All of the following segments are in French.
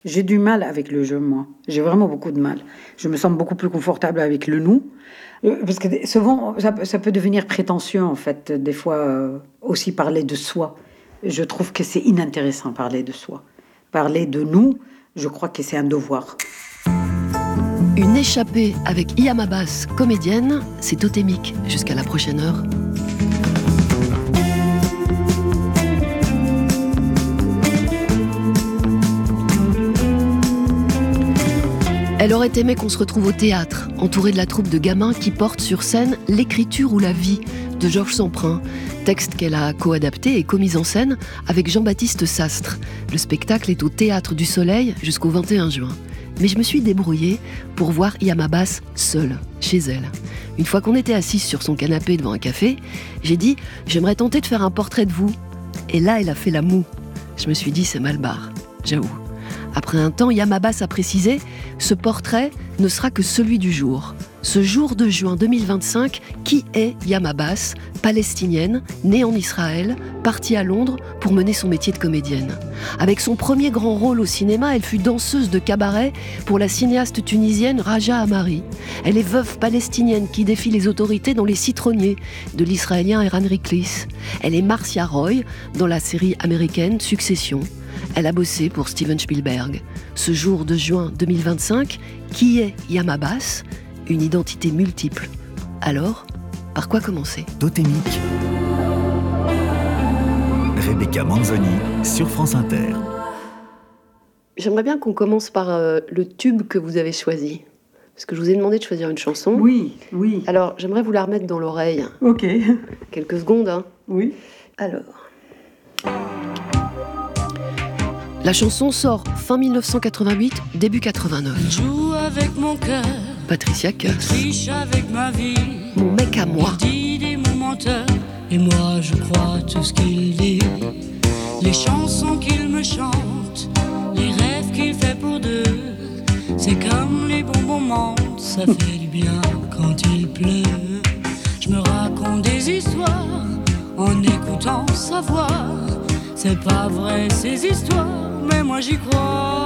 J'ai du mal avec le je, moi. J'ai vraiment beaucoup de mal. Je me sens beaucoup plus confortable avec le nous. Parce que souvent, ça peut devenir prétentieux, en fait, des fois, aussi parler de soi. Je trouve que c'est inintéressant parler de soi. Parler de nous, je crois que c'est un devoir. Une échappée avec Hiam Abbas, comédienne, c'est totémique. Jusqu'à la prochaine heure. Elle aurait aimé qu'on se retrouve au théâtre, entourée de la troupe de gamins qui portent sur scène L'écriture ou la vie de Georges Semprin, texte qu'elle a co-adapté et commis en scène avec Jean-Baptiste Sastre. Le spectacle est au Théâtre du Soleil jusqu'au 21 juin. Mais je me suis débrouillée pour voir Hiam Abbas seule, chez elle. Une fois qu'on était assise sur son canapé devant un café, j'ai dit « J'aimerais tenter de faire un portrait de vous ». Et là, elle a fait la moue. Je me suis dit « C'est mal barre », j'avoue. Après un temps, Hiam Abbas a précisé « Ce portrait ne sera que celui du jour ». Ce jour de juin 2025, qui est Hiam Abbas, palestinienne, née en Israël, partie à Londres pour mener son métier de comédienne. Avec son premier grand rôle au cinéma, elle fut danseuse de cabaret pour la cinéaste tunisienne Raja Amari. Elle est veuve palestinienne qui défie les autorités dans Les Citronniers de l'israélien Eran Riklis. Elle est Marcia Roy dans la série américaine Succession. Elle a bossé pour Steven Spielberg. Ce jour de juin 2025, qui est Hiam Abbas ? Une identité multiple. Alors, par quoi commencer ? Totémique. Rebecca Manzoni sur France Inter. J'aimerais bien qu'on commence par le tube que vous avez choisi. Parce que je vous ai demandé de choisir une chanson. Oui. Alors, j'aimerais vous la remettre dans l'oreille. Ok. Quelques secondes, hein. Oui. Alors. La chanson sort fin 1988, début 89. Joue avec mon cœur. Patricia Cass. Triche avec ma vie. Mon mec à moi. Il dit des mots menteurs. Et moi je crois tout ce qu'il dit. Les chansons qu'il me chante, les rêves qu'il fait pour deux. C'est comme les bons moments, ça fait du bien quand il pleut. Je me raconte des histoires en écoutant sa voix. C'est pas vrai ces histoires, mais moi j'y crois.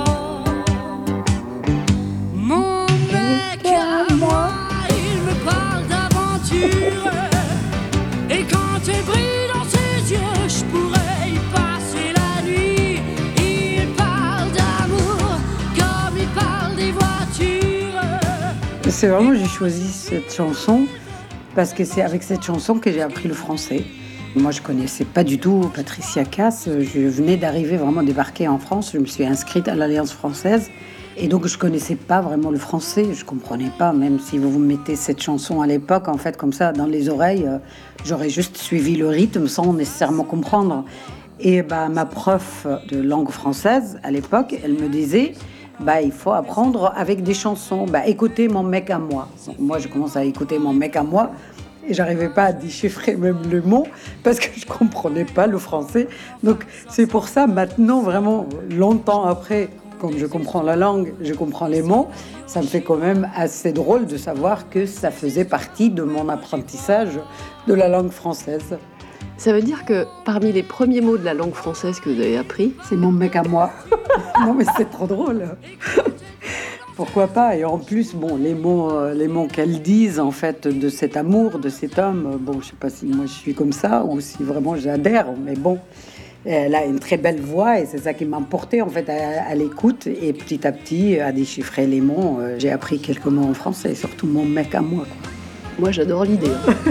Mon mec à moi, il me parle d'aventure. Et quand il brille dans ses yeux, je pourrais y passer la nuit. Il parle d'amour comme il parle des voitures. C'est vraiment, j'ai choisi cette chanson parce que c'est avec cette chanson que j'ai appris le français. Moi, je connaissais pas du tout Patricia Cass. Je venais d'arriver, vraiment débarquer en France. Je me suis inscrite à l'Alliance française. Et donc, je connaissais pas vraiment le français. Je comprenais pas, même si vous mettez cette chanson à l'époque, en fait, comme ça, dans les oreilles, j'aurais juste suivi le rythme sans nécessairement comprendre. Et ma prof de langue française, à l'époque, elle me disait, il faut apprendre avec des chansons. Écoutez mon mec à moi. Donc, moi, je commence à écouter mon mec à moi. Et j'arrivais pas à déchiffrer même le mot parce que je comprenais pas le français. Donc c'est pour ça maintenant, vraiment longtemps après, comme je comprends la langue, je comprends les mots, ça me fait quand même assez drôle de savoir que ça faisait partie de mon apprentissage de la langue française. Ça veut dire que parmi les premiers mots de la langue française que vous avez appris, c'est mon mec à moi. Non mais c'est trop drôle. Pourquoi pas ? Et en plus, les mots qu'elle dise, en fait, de cet amour, de cet homme, je sais pas si moi je suis comme ça ou si vraiment j'adhère, mais bon, elle a une très belle voix et c'est ça qui m'a portée, en fait, à l'écoute et petit à petit, à déchiffrer les mots. J'ai appris quelques mots en français, surtout mon mec à moi, quoi. Moi, j'adore l'idée.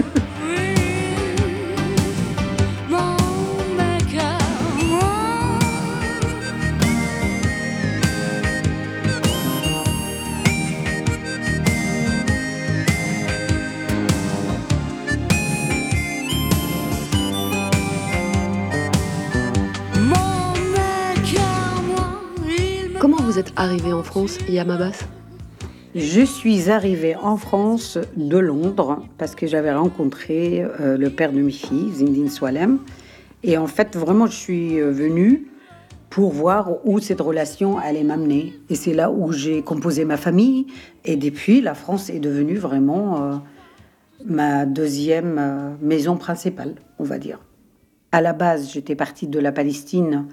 Comment vous êtes arrivée en France, Hiam Abbas ? Je suis arrivée en France de Londres parce que j'avais rencontré le père de mes filles, Zindine Swalem. Et en fait, vraiment, je suis venue pour voir où cette relation allait m'amener. Et c'est là où j'ai composé ma famille. Et depuis, la France est devenue vraiment ma deuxième maison principale, on va dire. À la base, j'étais partie de la Palestine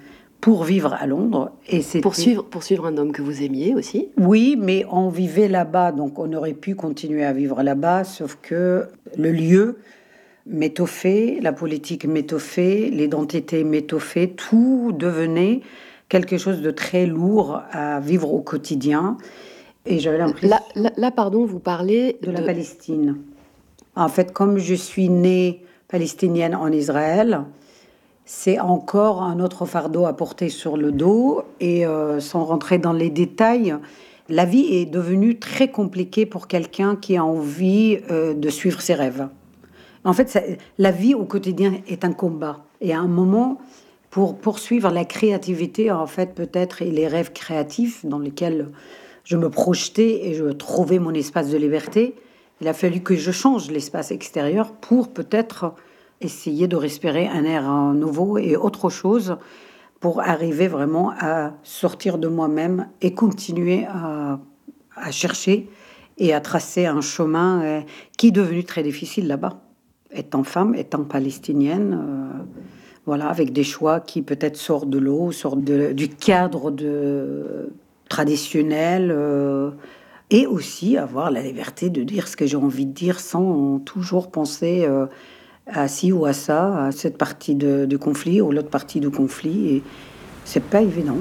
pour vivre à Londres. Et pour suivre un homme que vous aimiez aussi. Oui, mais on vivait là-bas, donc on aurait pu continuer à vivre là-bas, sauf que le lieu m'étoffait, la politique m'étoffait, l'identité m'étoffait, tout devenait quelque chose de très lourd à vivre au quotidien. Et j'avais l'impression... Là, pardon, vous parlez de la Palestine. En fait, comme je suis née palestinienne en Israël, c'est encore un autre fardeau à porter sur le dos. Et sans rentrer dans les détails, la vie est devenue très compliquée pour quelqu'un qui a envie de suivre ses rêves. En fait, la vie au quotidien est un combat. Et à un moment, pour poursuivre la créativité, en fait, peut-être, et les rêves créatifs dans lesquels je me projetais et je trouvais mon espace de liberté, il a fallu que je change l'espace extérieur pour peut-être essayer de respirer un air nouveau et autre chose pour arriver vraiment à sortir de moi-même et continuer à chercher et à tracer un chemin qui est devenu très difficile là-bas. Étant femme, étant palestinienne, voilà, avec des choix qui peut-être sortent de l'eau, sortent du cadre traditionnel, et aussi avoir la liberté de dire ce que j'ai envie de dire sans toujours penser à ci ou à ça, à cette partie du conflit ou l'autre partie du conflit. Et c'est pas évident.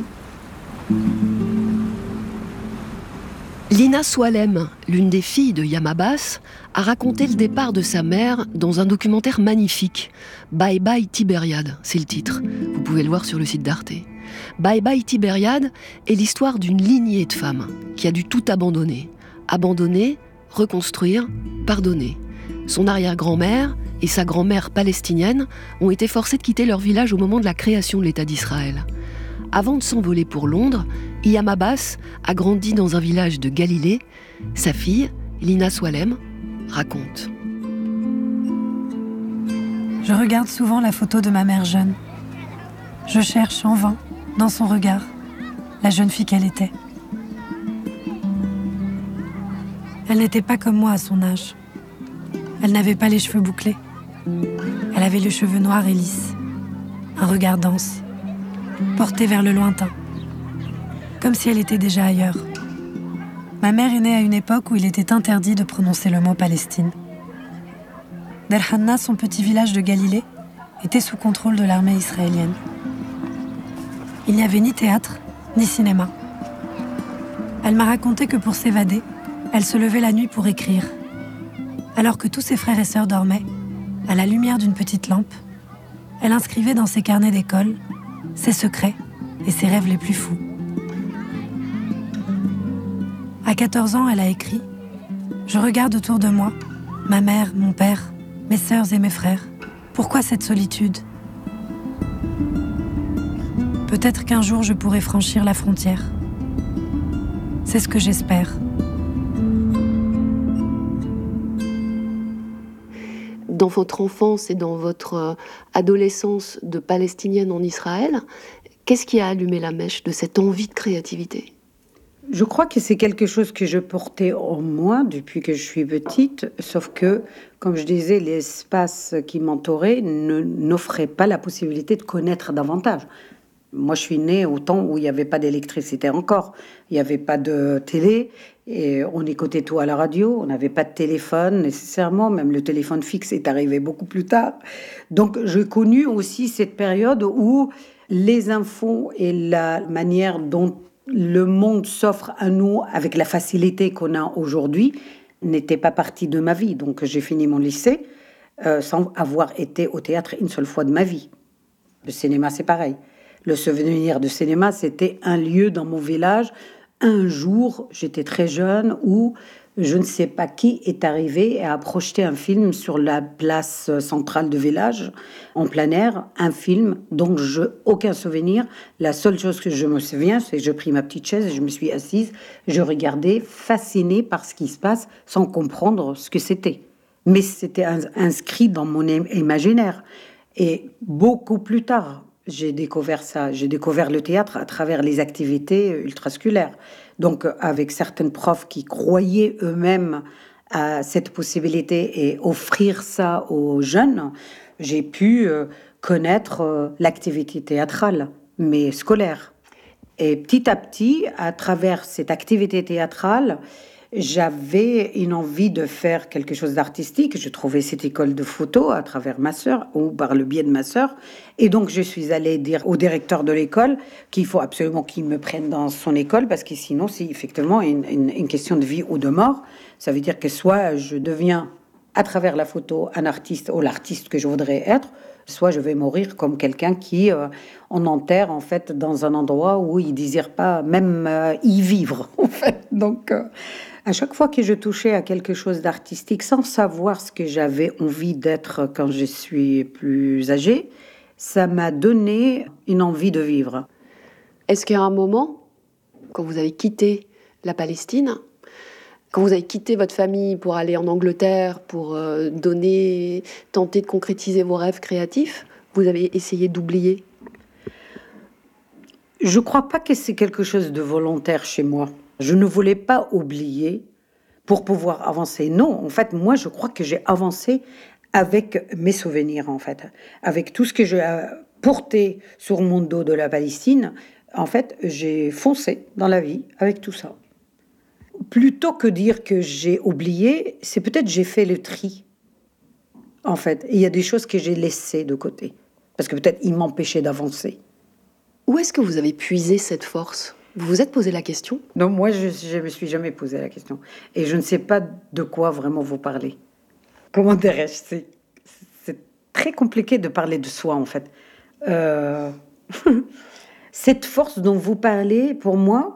Lina Soualem, l'une des filles de Yam Abbas, a raconté le départ de sa mère dans un documentaire magnifique. Bye Bye Tibériade, c'est le titre. Vous pouvez le voir sur le site d'Arte. Bye Bye Tibériade est l'histoire d'une lignée de femmes qui a dû tout abandonner. Abandonner, reconstruire, pardonner. Son arrière-grand-mère et sa grand-mère palestinienne ont été forcées de quitter leur village au moment de la création de l'État d'Israël. Avant de s'envoler pour Londres, Yam Abbas a grandi dans un village de Galilée. Sa fille, Lina Soualem, raconte. Je regarde souvent la photo de ma mère jeune. Je cherche en vain, dans son regard, la jeune fille qu'elle était. Elle n'était pas comme moi à son âge. Elle n'avait pas les cheveux bouclés. Elle avait les cheveux noirs et lisses, un regard dense, porté vers le lointain, comme si elle était déjà ailleurs. Ma mère est née à une époque où il était interdit de prononcer le mot Palestine. Deir Hanna, son petit village de Galilée, était sous contrôle de l'armée israélienne. Il n'y avait ni théâtre, ni cinéma. Elle m'a raconté que pour s'évader, elle se levait la nuit pour écrire. Alors que tous ses frères et sœurs dormaient, à la lumière d'une petite lampe, elle inscrivait dans ses carnets d'école ses secrets et ses rêves les plus fous. À 14 ans, elle a écrit « Je regarde autour de moi, ma mère, mon père, mes sœurs et mes frères. Pourquoi cette solitude ? Peut-être qu'un jour je pourrai franchir la frontière. C'est ce que j'espère. » Dans votre enfance et dans votre adolescence de Palestinienne en Israël, qu'est-ce qui a allumé la mèche de cette envie de créativité ? Je crois que c'est quelque chose que je portais en moi depuis que je suis petite, sauf que, comme je disais, l'espace qui m'entourait n'offrait pas la possibilité de connaître davantage. Moi, je suis née au temps où il n'y avait pas d'électricité encore, il n'y avait pas de télé, et on écoutait tout à la radio, on n'avait pas de téléphone nécessairement, même le téléphone fixe est arrivé beaucoup plus tard. Donc, j'ai connu aussi cette période où les infos et la manière dont le monde s'offre à nous avec la facilité qu'on a aujourd'hui n'était pas partie de ma vie. Donc, j'ai fini mon lycée sans avoir été au théâtre une seule fois de ma vie. Le cinéma, c'est pareil. Le souvenir de cinéma, c'était un lieu dans mon village. Un jour, j'étais très jeune, où je ne sais pas qui est arrivé et a projeté un film sur la place centrale du village, en plein air, un film dont je aucun souvenir. La seule chose que je me souviens, c'est que je pris ma petite chaise et je me suis assise. Je regardais, fascinée par ce qui se passe, sans comprendre ce que c'était. Mais c'était inscrit dans mon imaginaire. Et beaucoup plus tard, j'ai découvert ça. J'ai découvert le théâtre à travers les activités ultrascolaires. Donc, avec certaines profs qui croyaient eux-mêmes à cette possibilité et offrir ça aux jeunes, j'ai pu connaître l'activité théâtrale. mais scolaire. Et petit à petit, à travers cette activité théâtrale, j'avais une envie de faire quelque chose d'artistique. Je trouvais cette école de photo à travers ma sœur ou par le biais de ma sœur. Et donc, je suis allée dire au directeur de l'école qu'il faut absolument qu'il me prenne dans son école parce que sinon, c'est effectivement une question de vie ou de mort. Ça veut dire que soit je deviens, à travers la photo, un artiste ou l'artiste que je voudrais être, soit je vais mourir comme quelqu'un qui on enterre en fait dans un endroit où il désire pas même y vivre en fait. Donc à chaque fois que je touchais à quelque chose d'artistique sans savoir ce que j'avais envie d'être quand je suis plus âgée, ça m'a donné une envie de vivre. Est-ce qu'il y a un moment, quand vous avez quitté la Palestine, quand vous avez quitté votre famille pour aller en Angleterre, pour tenter de concrétiser vos rêves créatifs, vous avez essayé d'oublier? Je ne crois pas que c'est quelque chose de volontaire chez moi. Je ne voulais pas oublier pour pouvoir avancer. Non, en fait, moi, je crois que j'ai avancé avec mes souvenirs, en fait. Avec tout ce que j'ai porté sur mon dos de la Palestine, en fait, j'ai foncé dans la vie avec tout ça. Plutôt que dire que j'ai oublié, c'est peut-être j'ai fait le tri. En fait, il y a des choses que j'ai laissées de côté. Parce que peut-être ils m'empêchaient d'avancer. Où est-ce que vous avez puisé cette force? Vous vous êtes posé la question? Non, moi, je me suis jamais posé la question. Et je ne sais pas de quoi vraiment vous parlez. Comment dirais-je? C'est très compliqué de parler de soi, en fait. Cette force dont vous parlez, pour moi,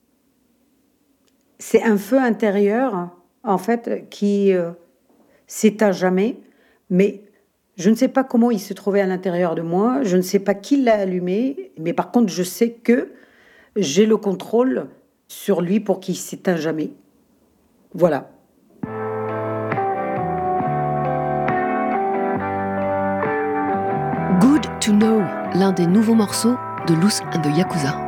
c'est un feu intérieur, en fait, qui s'éteint jamais. Mais je ne sais pas comment il se trouvait à l'intérieur de moi. Je ne sais pas qui l'a allumé. Mais par contre, je sais que j'ai le contrôle sur lui pour qu'il ne s'éteint jamais. Voilà. Good to Know, l'un des nouveaux morceaux de Loose and the Yakuza.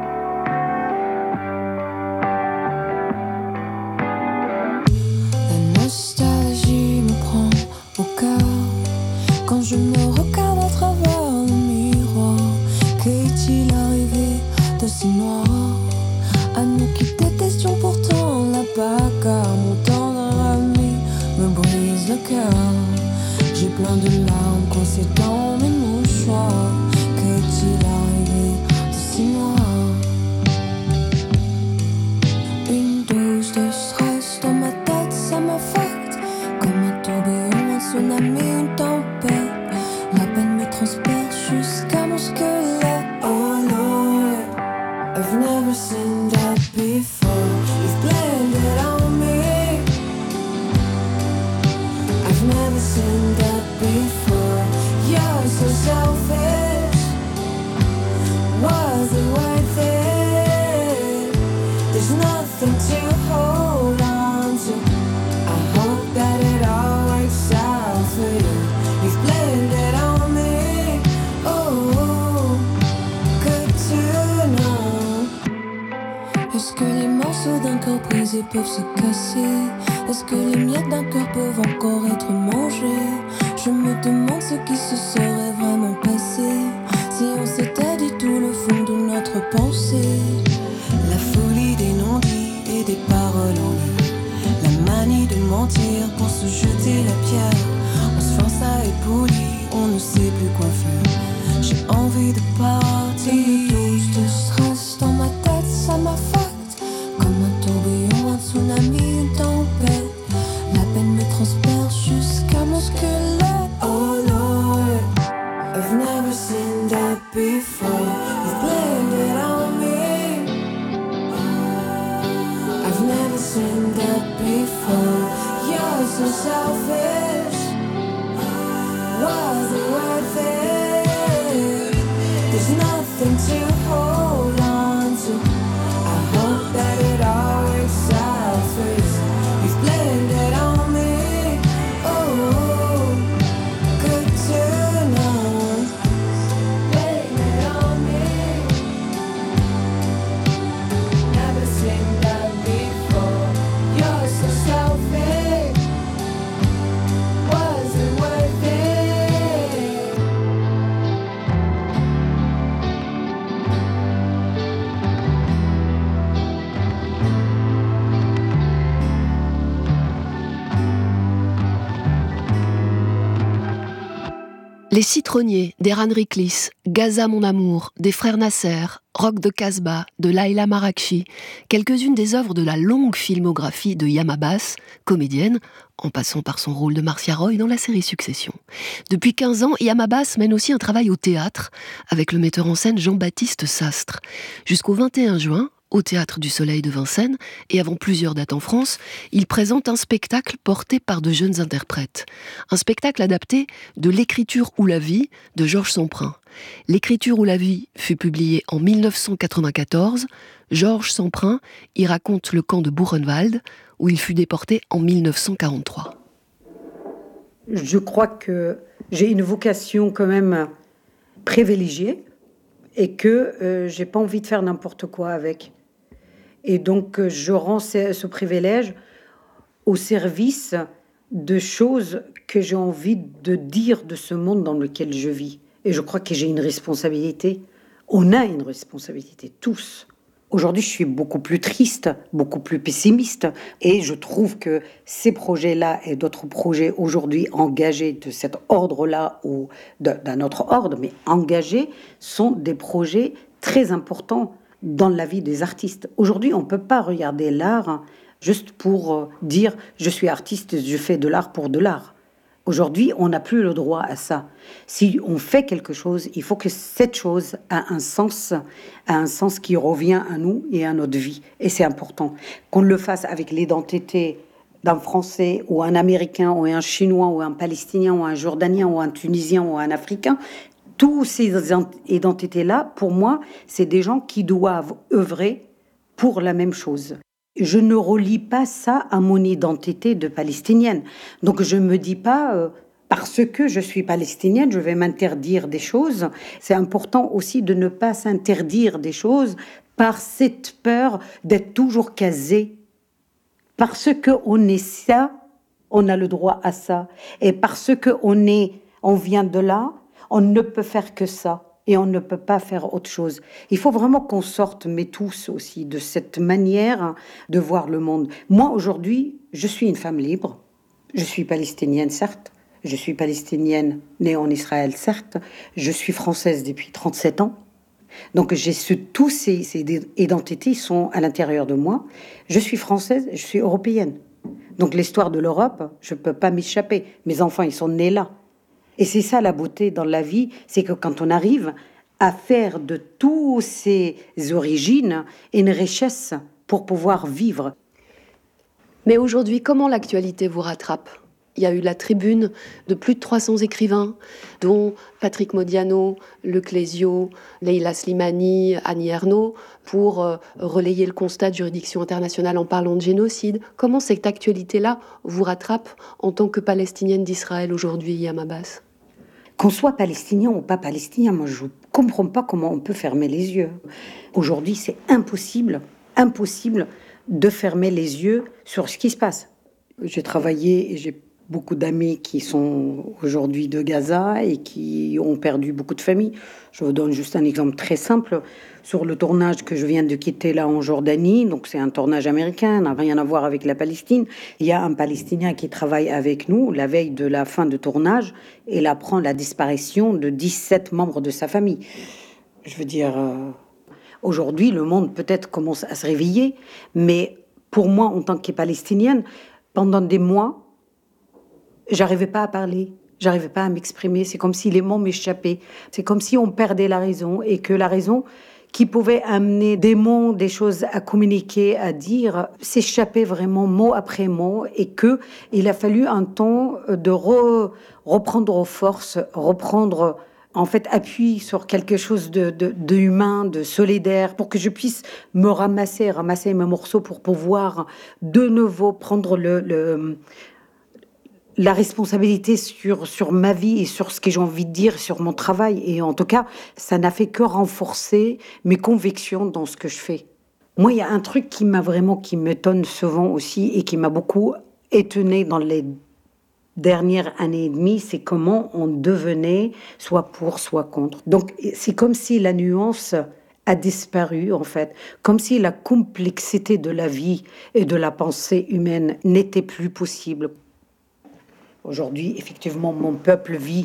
La nostalgie me prend au cœur quand je me regarde à travers le miroir. Qu'est-il arrivé de si noir à nous quitter? Question pourtant la bagarre. Mon tendre ami me brise le cœur. J'ai plein de larmes coincées dans mes mouchoirs. Qu'est-il arrivé de si noir? Une dose de stress dans ma tête, ça m'affecte comme un tourbillon, un tsunami, une tempête. La peine me transperce jusqu'à mon squelette. Oh Lord, I've never seen that before. You've blended on me. I've never seen that before. You're so selfish. Was it worth it? There's nothing to hold on to. I hope that it all works out for you. You've blended on me. Oh, good to know. Est-ce que les morceaux d'un cœur brisé peuvent se casser? Est-ce que les miettes d'un cœur peuvent encore être mangées? Je me demande ce qui se serait vraiment passé si on s'était dit tout le fond de notre pensée. La folie des non-dits et des paroles en l'air. La manie de mentir pour se jeter la pierre. On se force à être poli, on ne sait plus quoi faire. J'ai envie de partir. Une dose de stress dans ma tête, ça m'affecte comme un tourbillon, un tsunami, une tempête. La peine me transperce jusqu'à mon squelette. Oh Lord, I've never seen that before. You've blended on me. I've never seen that before. You're so selfish. Was it worth it? There's nothing to hold on to. I hope that it all works out for you. You've blended on me. Oh, good to know. Blended on me. Never seen that before. You're so selfish. Was it worth it? Les Citronniers d'Eran Riklis, Gaza mon amour, des frères Nasser, Rock de Casbah, de Laila Marakchi, quelques-unes des œuvres de la longue filmographie de Yam Abbas, comédienne, en passant par son rôle de Marcia Roy dans la série Succession. Depuis 15 ans, Yam Abbas mène aussi un travail au théâtre, avec le metteur en scène Jean-Baptiste Sastre. Jusqu'au 21 juin, au Théâtre du Soleil de Vincennes, et avant plusieurs dates en France, il présente un spectacle porté par de jeunes interprètes. Un spectacle adapté de L'écriture ou la vie de Georges Semprin. L'écriture ou la vie fut publié en 1994. Georges Semprin y raconte le camp de Buchenwald, où il fut déporté en 1943. Je crois que j'ai une vocation quand même privilégiée et que j'ai pas envie de faire n'importe quoi avec. Et donc, je rends ce privilège au service de choses que j'ai envie de dire de ce monde dans lequel je vis. Et je crois que j'ai une responsabilité. On a une responsabilité, tous. Aujourd'hui, je suis beaucoup plus triste, beaucoup plus pessimiste. Et je trouve que ces projets-là et d'autres projets aujourd'hui engagés de cet ordre-là ou d'un autre ordre, mais engagés, sont des projets très importants dans la vie des artistes. Aujourd'hui, on ne peut pas regarder l'art juste pour dire « je suis artiste, je fais de l'art pour de l'art ». Aujourd'hui, on n'a plus le droit à ça. Si on fait quelque chose, il faut que cette chose ait un sens qui revient à nous et à notre vie. Et c'est important. Qu'on le fasse avec l'identité d'un Français ou un Américain ou un Chinois ou un Palestinien ou un Jordanien ou un Tunisien ou un Africain, tous ces identités-là, pour moi, c'est des gens qui doivent œuvrer pour la même chose. Je ne relie pas ça à mon identité de palestinienne. Donc je ne me dis pas, parce que je suis palestinienne, je vais m'interdire des choses. C'est important aussi de ne pas s'interdire des choses par cette peur d'être toujours casé. Parce qu'on est ça, on a le droit à ça. Et parce qu'on vient de là, on ne peut faire que ça et on ne peut pas faire autre chose. Il faut vraiment qu'on sorte, mais tous aussi, de cette manière de voir le monde. Moi, aujourd'hui, je suis une femme libre. Je suis palestinienne, certes. Je suis palestinienne née en Israël, certes. Je suis française depuis 37 ans. Donc, tous ces identités sont à l'intérieur de moi. Je suis française, je suis européenne. Donc, l'histoire de l'Europe, je ne peux pas m'échapper. Mes enfants, ils sont nés là. Et c'est ça la beauté dans la vie, c'est que quand on arrive à faire de toutes ces origines une richesse pour pouvoir vivre. Mais aujourd'hui, comment l'actualité vous rattrape ? Il y a eu la tribune de plus de 300 écrivains, dont Patrick Modiano, Luc Clésio, Leila Slimani, Annie Ernaux, pour relayer le constat de juridiction internationale en parlant de génocide. Comment cette actualité-là vous rattrape en tant que palestinienne d'Israël aujourd'hui, Yam Abbas ? Qu'on soit palestinien ou pas palestinien, moi je ne comprends pas comment on peut fermer les yeux. Aujourd'hui, c'est impossible de fermer les yeux sur ce qui se passe. J'ai travaillé et j'ai beaucoup d'amis qui sont aujourd'hui de Gaza et qui ont perdu beaucoup de familles. Je vous donne juste un exemple très simple. Sur le tournage que je viens de quitter là en Jordanie, donc c'est un tournage américain, n'a rien à voir avec la Palestine. Il y a un Palestinien qui travaille avec nous la veille de la fin de tournage et il apprend la disparition de 17 membres de sa famille. Je veux dire, aujourd'hui, le monde peut-être commence à se réveiller, mais pour moi, en tant que Palestinienne, pendant des mois, j'arrivais pas à parler, j'arrivais pas à m'exprimer. C'est comme si les mots m'échappaient. C'est comme si on perdait la raison et que la raison qui pouvait amener des mots, des choses à communiquer, à dire, s'échappait vraiment mot après mot et que il a fallu un temps de reprendre aux forces, reprendre en fait appui sur quelque chose de humain, de solidaire, pour que je puisse me ramasser mes morceaux pour pouvoir de nouveau prendre la responsabilité sur ma vie et sur ce que j'ai envie de dire, sur mon travail. Et en tout cas, ça n'a fait que renforcer mes convictions dans ce que je fais. Moi, il y a un truc qui m'étonne souvent aussi et qui m'a beaucoup étonnée dans les dernières années et demie, c'est comment on devenait soit pour, soit contre. Donc, c'est comme si la nuance a disparu, en fait. Comme si la complexité de la vie et de la pensée humaine n'était plus possible. Aujourd'hui, effectivement, mon peuple vit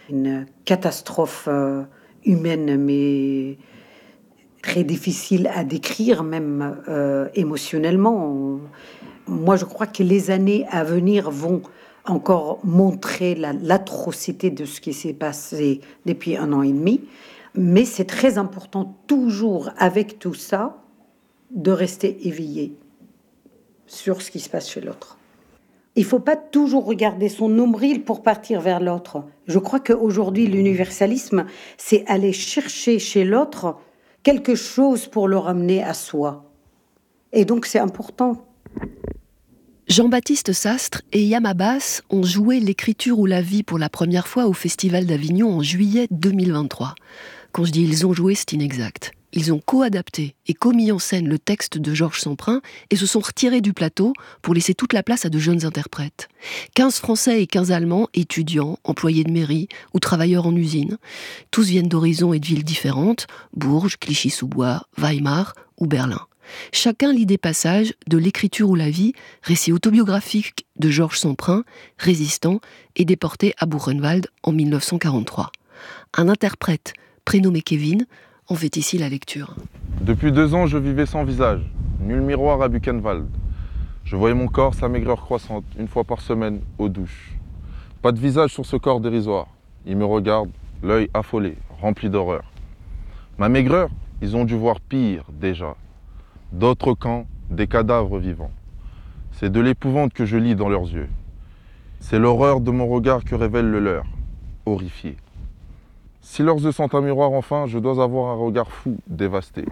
une catastrophe humaine, mais très difficile à décrire, même émotionnellement. Moi, je crois que les années à venir vont encore montrer l'atrocité de ce qui s'est passé depuis 1 an et demi. Mais c'est très important, toujours avec tout ça, de rester éveillé sur ce qui se passe chez l'autre. Il ne faut pas toujours regarder son nombril pour partir vers l'autre. Je crois qu'aujourd'hui, l'universalisme, c'est aller chercher chez l'autre quelque chose pour le ramener à soi. Et donc, c'est important. Jean-Baptiste Sastre et Yam Abbas ont joué l'écriture ou la vie pour la première fois au Festival d'Avignon en juillet 2023. Quand je dis ils ont joué, c'est inexact. Ils ont co-adapté et co-mis en scène le texte de Georges Semprin et se sont retirés du plateau pour laisser toute la place à de jeunes interprètes. 15 Français et 15 Allemands, étudiants, employés de mairie ou travailleurs en usine. Tous viennent d'horizons et de villes différentes, Bourges, Clichy-sous-Bois, Weimar ou Berlin. Chacun lit des passages de L'écriture ou la vie, récit autobiographique de Georges Semprin, résistant et déporté à Buchenwald en 1943. Un interprète, prénommé Kevin, en fait ici la lecture. Depuis 2 ans, je vivais sans visage, nul miroir à Buchenwald. Je voyais mon corps, sa maigreur croissante, 1 fois par semaine, aux douches. Pas de visage sur ce corps dérisoire. Il me regarde, l'œil affolé, rempli d'horreur. Ma maigreur, ils ont dû voir pire déjà. D'autres camps, des cadavres vivants. C'est de l'épouvante que je lis dans leurs yeux. C'est l'horreur de mon regard que révèle le leur, horrifié. Si leurs yeux sont un miroir, enfin, je dois avoir un regard fou, dévasté.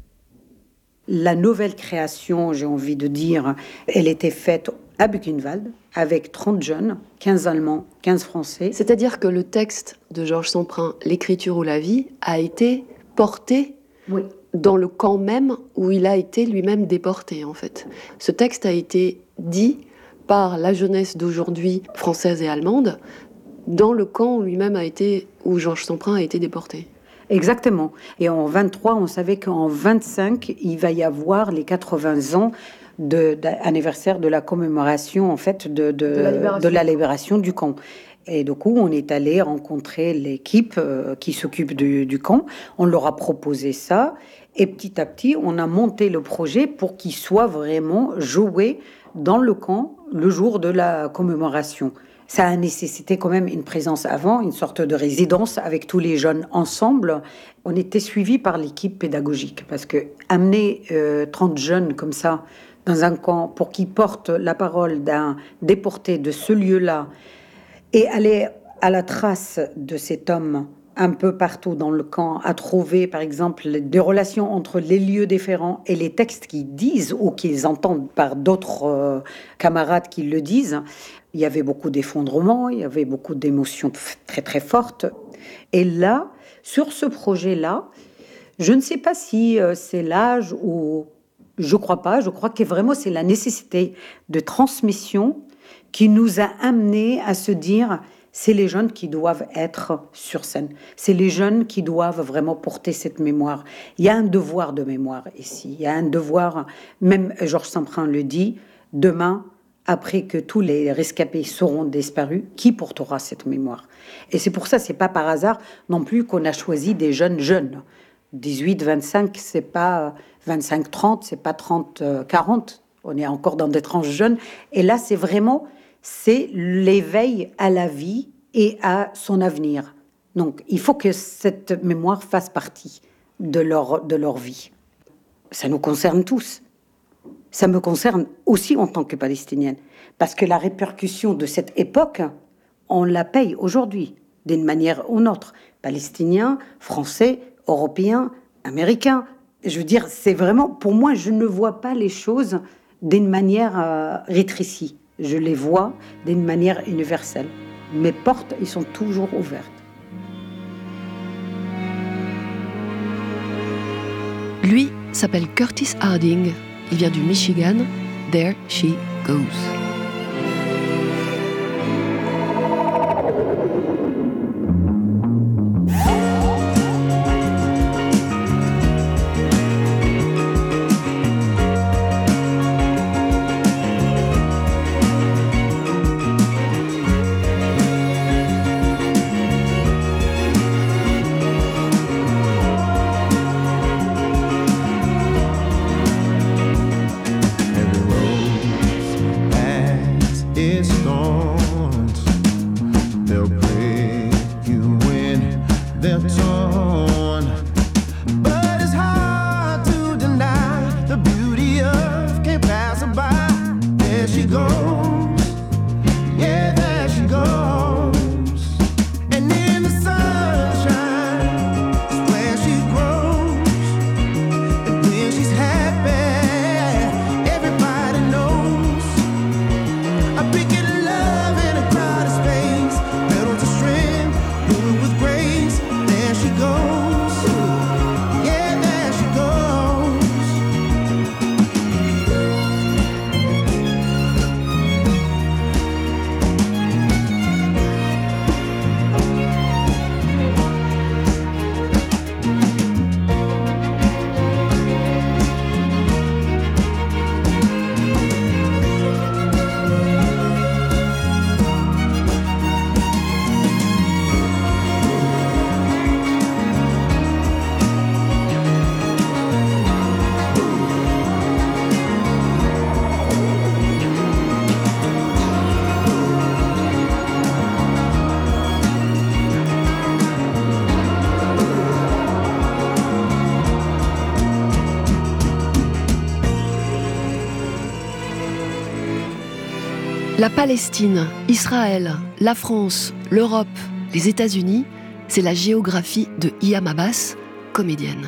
La nouvelle création, j'ai envie de dire, elle était faite à Buchenwald, avec 30 jeunes, 15 Allemands, 15 Français. C'est-à-dire que le texte de Georges Semprin, L'écriture ou la vie, a été porté dans le camp même où il a été lui-même déporté, en fait. Ce texte a été dit par la jeunesse d'aujourd'hui, française et allemande, dans le camp où lui-même où Georges Semprin a été déporté. Exactement. Et en 23, on savait qu'en 25, il va y avoir les 80 ans d'anniversaire de la commémoration, en fait, de la libération du camp. Et du coup, on est allé rencontrer l'équipe qui s'occupe du camp. On leur a proposé ça. Et petit à petit, on a monté le projet pour qu'il soit vraiment joué dans le camp le jour de la commémoration. Ça a nécessité quand même une présence avant, une sorte de résidence avec tous les jeunes ensemble. On était suivis par l'équipe pédagogique parce que amener 30 jeunes comme ça dans un camp pour qu'ils portent la parole d'un déporté de ce lieu-là et aller à la trace de cet homme un peu partout dans le camp, à trouver par exemple des relations entre les lieux différents et les textes qu'ils disent ou qu'ils entendent par d'autres camarades qui le disent. Il y avait beaucoup d'effondrements, il y avait beaucoup d'émotions très très fortes. Et là, sur ce projet-là, je ne sais pas si c'est l'âge ou... Je crois pas, je crois que vraiment c'est la nécessité de transmission qui nous a amenés à se dire c'est les jeunes qui doivent être sur scène. C'est les jeunes qui doivent vraiment porter cette mémoire. Il y a un devoir de mémoire ici. Il y a un devoir, même Georges Semprin le dit, demain, après que tous les rescapés seront disparus, qui portera cette mémoire? Et c'est pour ça, c'est pas par hasard non plus qu'on a choisi des jeunes. 18-25, c'est pas 25-30, c'est pas 30-40. On est encore dans des tranches jeunes. Et là, c'est l'éveil à la vie et à son avenir. Donc, il faut que cette mémoire fasse partie de leur vie. Ça nous concerne tous. Ça me concerne aussi en tant que Palestinienne. Parce que la répercussion de cette époque, on la paye aujourd'hui, d'une manière ou d'une autre. Palestiniens, Français, Européens, Américains. Je veux dire, c'est vraiment... Pour moi, je ne vois pas les choses d'une manière rétrécie. Je les vois d'une manière universelle. Mes portes, ils sont toujours ouvertes. Lui s'appelle Curtis Harding. Il vient du Michigan. There she goes. La Palestine, Israël, la France, l'Europe, les États-Unis, c'est la géographie de Hiam Abbas, comédienne.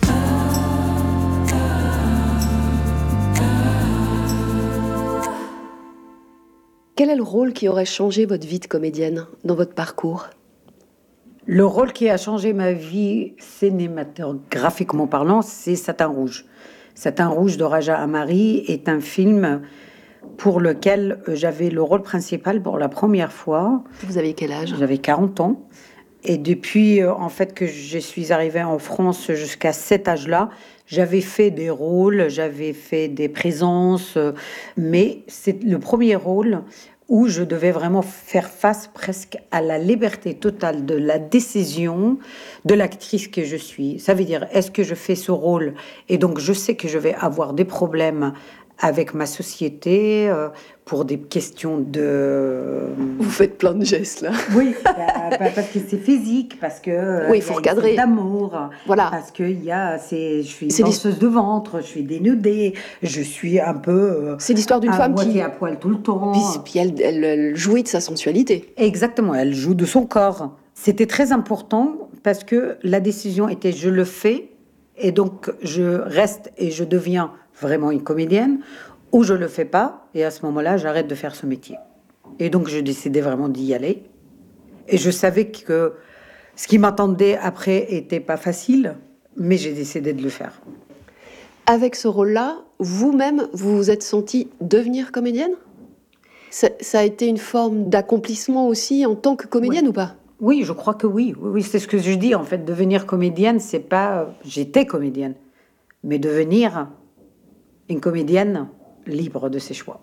Quel est le rôle qui aurait changé votre vie de comédienne dans votre parcours ? Le rôle qui a changé ma vie cinématographiquement parlant, c'est Satin Rouge. Satin Rouge de Raja Amari est un film pour lequel j'avais le rôle principal pour la première fois. Vous avez quel âge ? J'avais 40 ans. Et depuis en fait que je suis arrivée en France jusqu'à cet âge-là, j'avais fait des rôles, j'avais fait des présences, mais c'est le premier rôle où je devais vraiment faire face presque à la liberté totale de la décision de l'actrice que je suis. Ça veut dire, est-ce que je fais ce rôle et donc je sais que je vais avoir des problèmes avec ma société pour des questions de... Vous faites plein de gestes là. Oui, parce que c'est physique, parce que oui, il faut recadrer. D'amour, voilà. Parce que je suis danseuse de ventre, je suis dénudée, je suis un peu... c'est l'histoire d'une femme qui est à poil tout le temps. Puis elle jouit de sa sensualité. Exactement, elle joue de son corps. C'était très important parce que la décision était je le fais et donc je reste et je deviens vraiment une comédienne, ou je le fais pas, et à ce moment-là, j'arrête de faire ce métier. Et donc, je décidais vraiment d'y aller. Et je savais que ce qui m'attendait après était pas facile, mais j'ai décidé de le faire. Avec ce rôle-là, vous-même, vous vous êtes sentie devenir comédienne ? Ça a été une forme d'accomplissement aussi en tant que comédienne ou pas ? Oui, je crois que oui. Oui, c'est ce que je dis, en fait. Devenir comédienne, c'est pas... J'étais comédienne. Mais devenir... une comédienne libre de ses choix.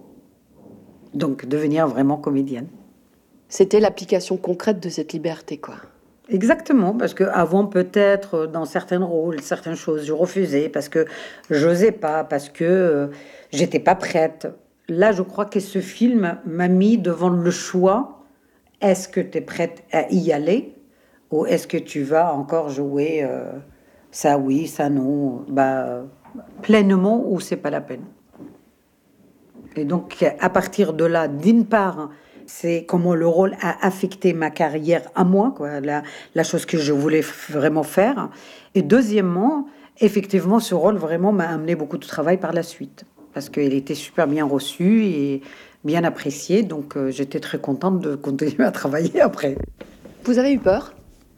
Donc, devenir vraiment comédienne. C'était l'application concrète de cette liberté, quoi. Exactement, parce qu'avant, peut-être, dans certains rôles, certaines choses, je refusais, parce que j'osais pas, parce que j'étais pas prête. Là, je crois que ce film m'a mis devant le choix. Est-ce que tu es prête à y aller ? Ou est-ce que tu vas encore jouer ça oui, ça non pleinement ou c'est pas la peine. Et donc, à partir de là, d'une part, c'est comment le rôle a affecté ma carrière à moi, quoi, la chose que je voulais vraiment faire. Et deuxièmement, effectivement, ce rôle vraiment m'a amené beaucoup de travail par la suite, parce qu'il était super bien reçu et bien apprécié, donc j'étais très contente de continuer à travailler après. Vous avez eu peur ?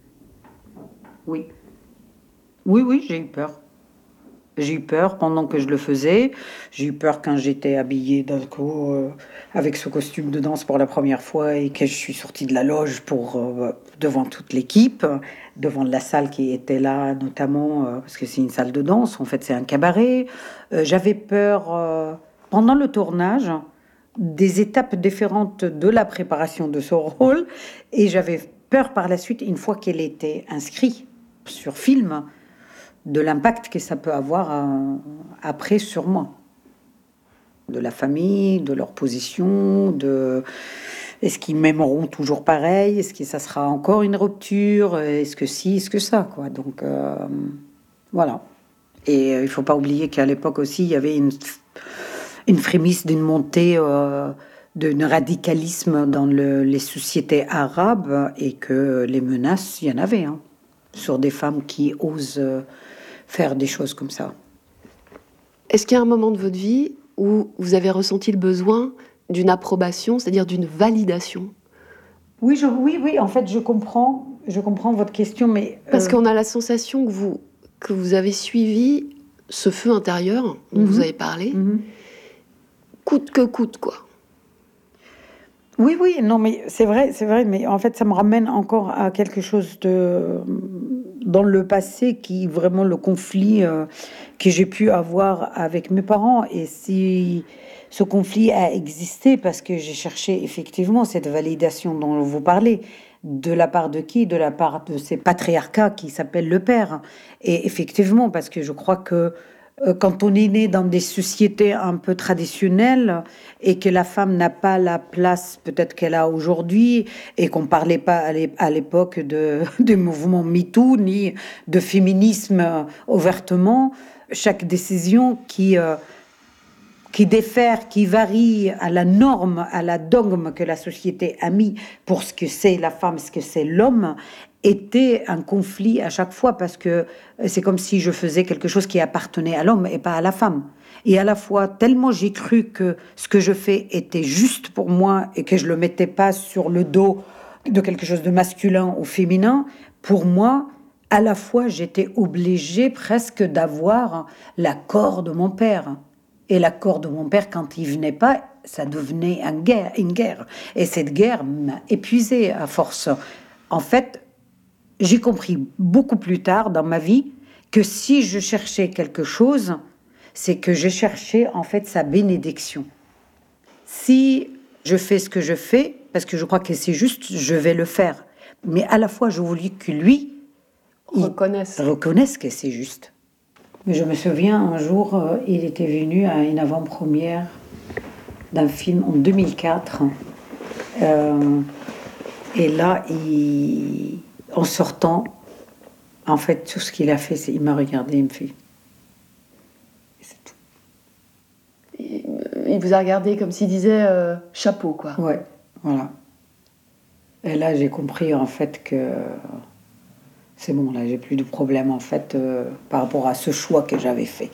Oui. Oui, j'ai eu peur. J'ai eu peur pendant que je le faisais. J'ai eu peur quand j'étais habillée d'un coup avec ce costume de danse pour la première fois et que je suis sortie de la loge devant toute l'équipe, devant la salle qui était là notamment parce que c'est une salle de danse. En fait, c'est un cabaret. J'avais peur pendant le tournage des étapes différentes de la préparation de ce rôle et j'avais peur par la suite, une fois qu'elle était inscrite sur film, de l'impact que ça peut avoir après sur moi. De la famille, de leur position, est-ce qu'ils m'aimeront toujours pareil ? Est-ce que ça sera encore une rupture ? Est-ce que si, est-ce que ça, quoi. Donc, voilà. Et il ne faut pas oublier qu'à l'époque aussi, il y avait une frémisse d'une montée d'un radicalisme dans les sociétés arabes et que les menaces, il y en avait, sur des femmes qui osent faire des choses comme ça. Est-ce qu'il y a un moment de votre vie où vous avez ressenti le besoin d'une approbation, c'est-à-dire d'une validation ? Oui, en fait, je comprends votre question, mais... Parce qu'on a la sensation que vous avez suivi ce feu intérieur dont vous avez parlé, coûte que coûte, quoi. Oui, non, mais c'est vrai, mais en fait, ça me ramène encore à quelque chose dans le passé qui vraiment le conflit que j'ai pu avoir avec mes parents. Et si ce conflit a existé, parce que j'ai cherché effectivement cette validation dont vous parlez, de la part de qui ? De la part de ces patriarcats qui s'appellent le père. Et effectivement, parce que je crois que quand on est né dans des sociétés un peu traditionnelles et que la femme n'a pas la place peut-être qu'elle a aujourd'hui et qu'on parlait pas à l'époque du mouvement MeToo ni de féminisme ouvertement, chaque décision qui qui diffère, qui varie à la norme, à la dogme que la société a mis pour ce que c'est la femme, ce que c'est l'homme, était un conflit à chaque fois parce que c'est comme si je faisais quelque chose qui appartenait à l'homme et pas à la femme. Et à la fois, tellement j'ai cru que ce que je fais était juste pour moi et que je le mettais pas sur le dos de quelque chose de masculin ou féminin, pour moi, à la fois, j'étais obligée presque d'avoir l'accord de mon père. Et l'accord de mon père, quand il venait pas, ça devenait une guerre. Et cette guerre m'a épuisée à force. En fait, j'ai compris beaucoup plus tard dans ma vie que si je cherchais quelque chose, c'est que j'ai cherché en fait sa bénédiction. Si je fais ce que je fais, parce que je crois que c'est juste, je vais le faire. Mais à la fois, je voulais que lui reconnaisse que c'est juste. Je me souviens, un jour, il était venu à une avant-première d'un film en 2004. Et là, en sortant, en fait, tout ce qu'il a fait, c'est il m'a regardé, il me fait... Et c'est tout. Il vous a regardé comme s'il disait chapeau, quoi. Ouais, voilà. Et là, j'ai compris, en fait, que... C'est bon, là, j'ai plus de problème, en fait, par rapport à ce choix que j'avais fait.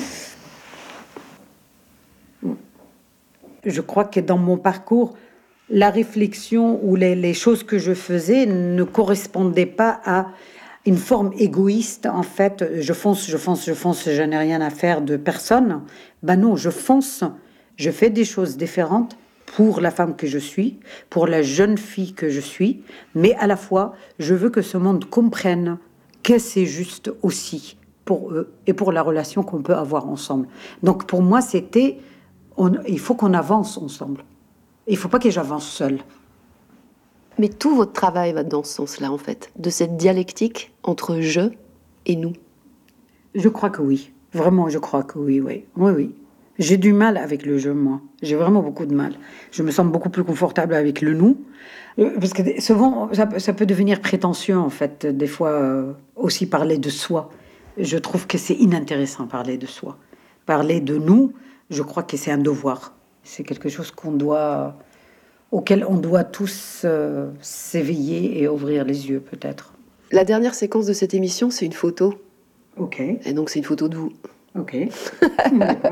Je crois que dans mon parcours, la réflexion ou les choses que je faisais ne correspondaient pas à une forme égoïste. En fait, je fonce, je n'ai rien à faire de personne. Ben non, je fonce, je fais des choses différentes pour la femme que je suis, pour la jeune fille que je suis, mais à la fois, je veux que ce monde comprenne que c'est juste aussi pour eux et pour la relation qu'on peut avoir ensemble. Donc pour moi, c'était, il faut qu'on avance ensemble. Il ne faut pas que j'avance seule. Mais tout votre travail va dans ce sens-là, en fait, de cette dialectique entre je et nous. Je crois que oui. Vraiment, je crois que oui, oui. Oui, oui. J'ai du mal avec le je, moi. J'ai vraiment beaucoup de mal. Je me sens beaucoup plus confortable avec le nous. Parce que souvent, ça peut devenir prétentieux, en fait. Des fois, aussi parler de soi. Je trouve que c'est inintéressant, parler de soi. Parler de nous, je crois que c'est un devoir. C'est quelque chose auquel on doit tous s'éveiller et ouvrir les yeux, peut-être. La dernière séquence de cette émission, c'est une photo. Ok. Et donc, c'est une photo de vous. Ok. D'accord.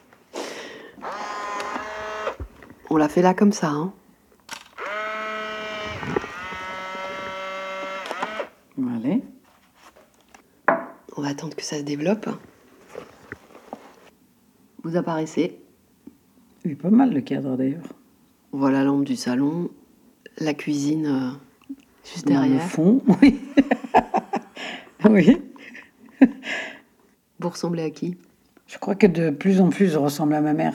On l'a fait là comme ça, hein. Allez. On va attendre que ça se développe. Vous apparaissez. Il est pas mal le cadre d'ailleurs. Voilà la lampe du salon, la cuisine juste Dans derrière. le fond, oui. Oui. Vous ressemblez à qui? Je crois que de plus en plus je ressemble à ma mère.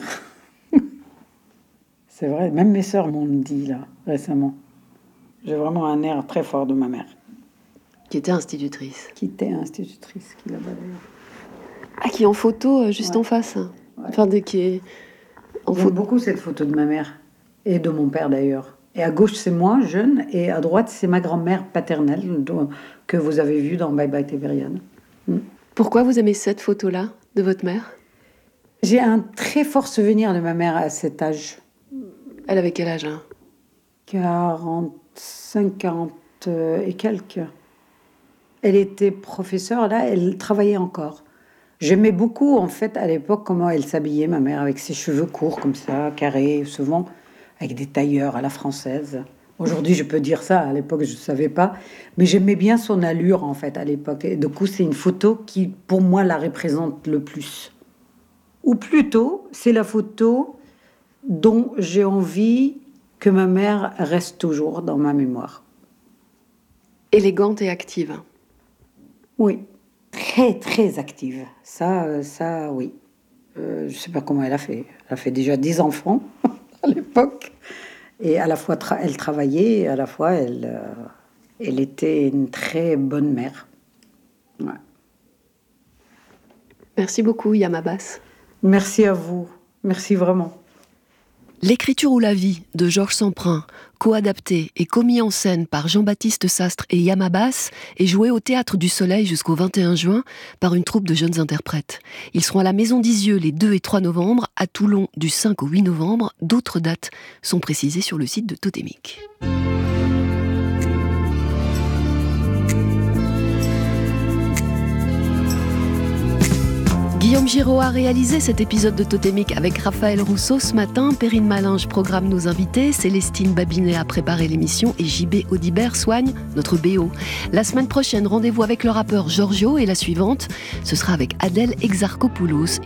C'est vrai, même mes sœurs m'ont dit là, récemment. J'ai vraiment un air très fort de ma mère. Qui était institutrice. Qui était institutrice, qui là-bas d'ailleurs. Ah, qui est en photo juste Ouais. en face. Ouais. Enfin, qui est en J'aime photo. beaucoup cette photo de ma mère et de mon père d'ailleurs. Et à gauche, c'est moi, jeune, et à droite, c'est ma grand-mère paternelle que vous avez vue dans Bye Bye Tébériane. Pourquoi vous aimez cette photo-là de votre mère? J'ai un très fort souvenir de ma mère à cet âge. Elle avait quel âge, hein? 45, 40 et quelques. Elle était professeure, là, elle travaillait encore. J'aimais beaucoup, en fait, à l'époque, comment elle s'habillait, ma mère, avec ses cheveux courts, comme ça, carrés, souvent, avec des tailleurs à la française. Aujourd'hui, je peux dire ça, à l'époque, je ne savais pas. Mais j'aimais bien son allure, en fait, à l'époque. Et du coup, c'est une photo qui, pour moi, la représente le plus. Ou plutôt, c'est la photo dont j'ai envie que ma mère reste toujours dans ma mémoire. Élégante et active. Oui, très, très active. Ça, oui. Je ne sais pas comment elle a fait. Elle a fait déjà 10 enfants à l'époque. Et à la fois, elle travaillait, et à la fois, elle était une très bonne mère. Ouais. Merci beaucoup, Yamabas. Merci à vous. Merci vraiment. L'écriture ou la vie de Georges Semprin, co-adapté et commis en scène par Jean-Baptiste Sastre et Yamabas, est joué au Théâtre du Soleil jusqu'au 21 juin par une troupe de jeunes interprètes. Ils seront à la Maison d'Isieux les 2 et 3 novembre, à Toulon du 5 au 8 novembre. D'autres dates sont précisées sur le site de Totémique. Guillaume Giraud a réalisé cet épisode de Totémique avec Raphaël Rousseau ce matin. Perrine Malinge programme nos invités, Célestine Babinet a préparé l'émission et JB Audibert soigne notre BO. La semaine prochaine, rendez-vous avec le rappeur Giorgio et la suivante, ce sera avec Adèle Exarchopoulos